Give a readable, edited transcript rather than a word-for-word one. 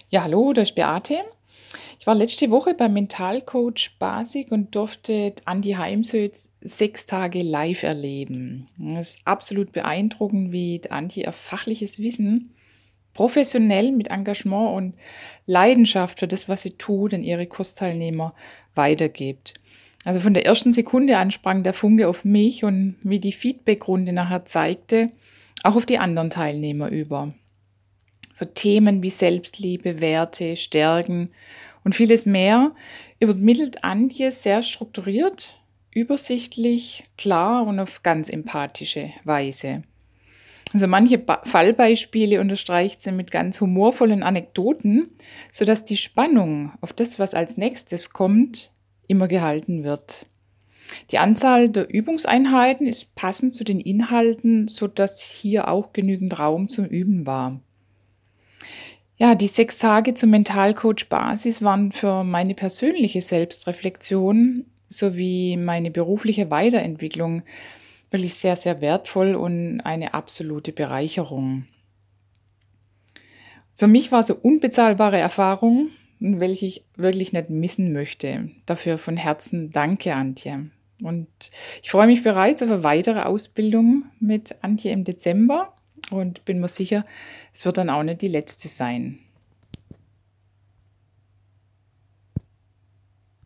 Ja, hallo, da ist Beate. Ich war letzte Woche beim Mentalcoach Basic und durfte Andi Heimsöth 6 Tage live erleben. Es ist absolut beeindruckend, wie die Andi ihr fachliches Wissen professionell mit Engagement und Leidenschaft für das, was sie tut, an ihre Kursteilnehmer weitergibt. Also von der ersten Sekunde an sprang der Funke auf mich und wie die Feedbackrunde nachher zeigte, auch auf die anderen Teilnehmer über. So Themen wie Selbstliebe, Werte, Stärken und vieles mehr übermittelt Antje sehr strukturiert, übersichtlich, klar und auf ganz empathische Weise. Also manche Fallbeispiele unterstreicht sie mit ganz humorvollen Anekdoten, sodass die Spannung auf das, was als nächstes kommt, immer gehalten wird. Die Anzahl der Übungseinheiten ist passend zu den Inhalten, sodass hier auch genügend Raum zum Üben war. Ja, die 6 Tage zum Mentalcoach Basis waren für meine persönliche Selbstreflexion sowie meine berufliche Weiterentwicklung wirklich sehr, sehr wertvoll und eine absolute Bereicherung. Für mich war es eine unbezahlbare Erfahrung, welche ich wirklich nicht missen möchte. Dafür von Herzen danke, Antje. Und ich freue mich bereits auf eine weitere Ausbildung mit Antje im Dezember und bin mir sicher, es wird dann auch nicht die letzte sein.